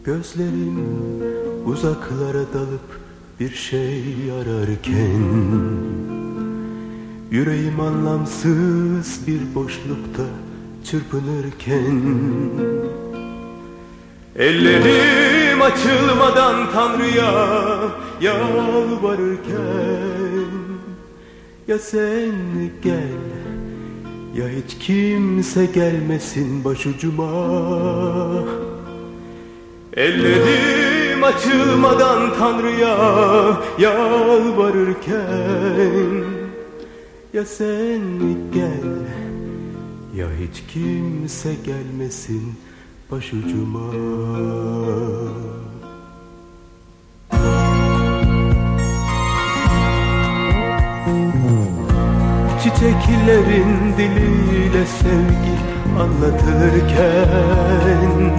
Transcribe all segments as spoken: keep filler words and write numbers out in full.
Gözlerim uzaklara dalıp bir şey ararken, yüreğim anlamsız bir boşlukta çırpınırken, ellerim açılmadan Tanrı'ya yalvarırken, ya sen gel ya hiç kimse gelmesin başucuma. Ellerim açılmadan Tanrı'ya yalvarırken, ya sen gel ya hiç kimse gelmesin başucuma. Çiçeklerin diliyle sevgi anlatılırken,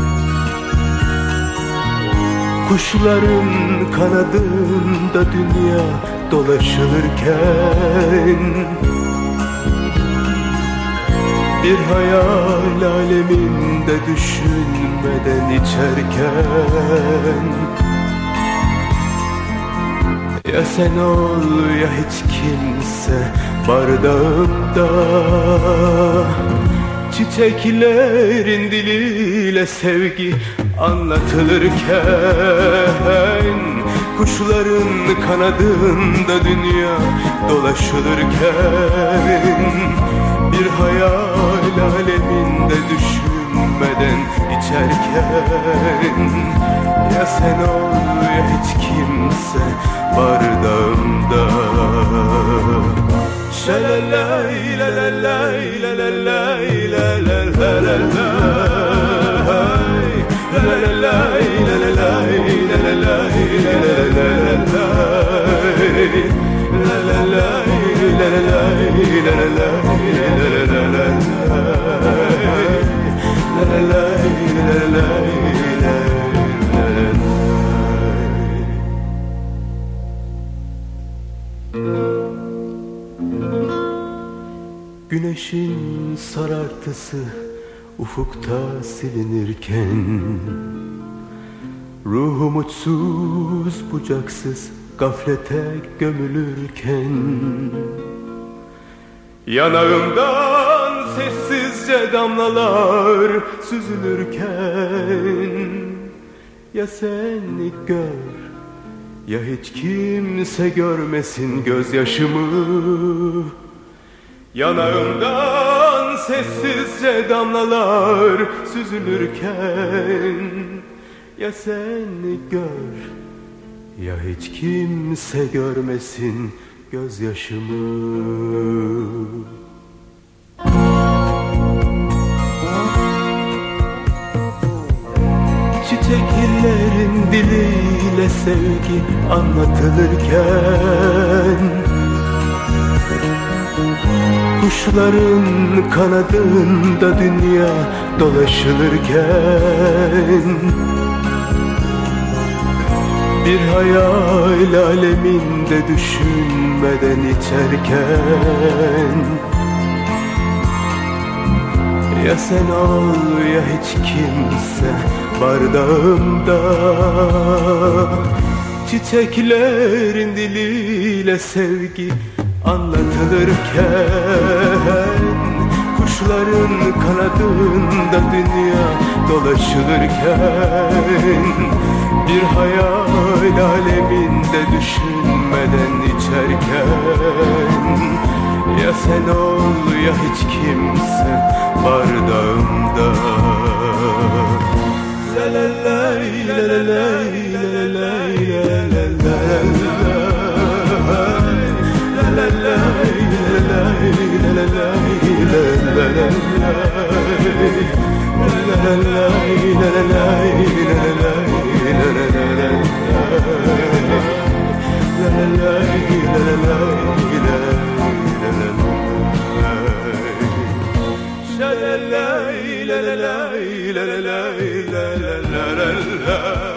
kuşların kanadında dünya dolaşılırken, bir hayal aleminde düşünmeden içerken, ya sen ol ya hiç kimse bardağımda. Çiçeklerin diliyle sevgi anlatılırken, kuşların kanadında dünya dolaşılırken, bir hayal aleminde düşünmeden içerken, ya sen ol ya hiç kimse bardağımda. Şalalay lalalay lalalay lalalay lalalay lalalay lalalay güneşin sarartısı ufukta silinirken, ruhum mutsuz bucaksız gaflete gömülürken, yanağımdan sessizce damlalar süzülürken, ya sen gör ya hiç kimse görmesin gözyaşımı. Yanağımdan sessizce damlalar süzülürken, ya sen gör ya hiç kimse görmesin gözyaşımı. Çiçeklerin diliyle sevgi anlatılırken, kuşların kanadında dünya dolaşılırken, bir hayal aleminde düşünmeden içerken, ya sen ol ya hiç kimse bardağımda. Çiçeklerin diliyle sevgi anlatılırken, kuşların kanadında dünya dolaşılırken, bir hayal aleminde düşünmeden içerken, ya sen ol ya hiç kimse bardağımda. La la la la la la la la la la la